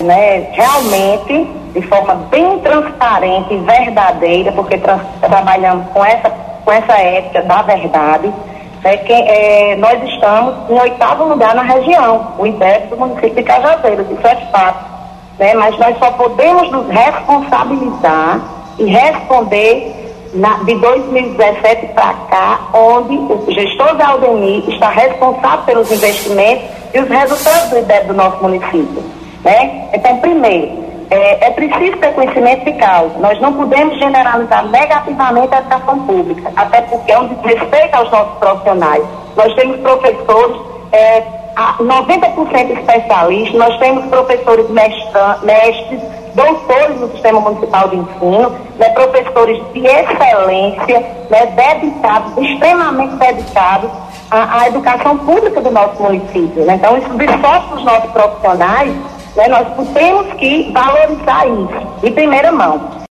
né, realmente, de forma bem transparente e verdadeira, porque trabalhamos com essa ética da verdade, nós estamos em 8º lugar na região, o IDEB do município de Cajazeiras, isso é fato, né? Mas nós só podemos nos responsabilizar e responder de 2017 para cá, onde o gestor da Aldemir está responsável pelos investimentos e os resultados do IDEB do nosso município, né? Então, primeiro, é preciso ter conhecimento de causa. Nós não podemos generalizar negativamente a educação pública, até porque é um desrespeito aos nossos profissionais. Nós temos professores 90% especialistas, nós temos professores mestres, doutores no Sistema Municipal de Ensino, né, professores de excelência, né, dedicados, extremamente dedicados à educação pública do nosso município, né? Então, isso reforça os nossos profissionais, né? Nós temos que valorizar isso, de primeira mão.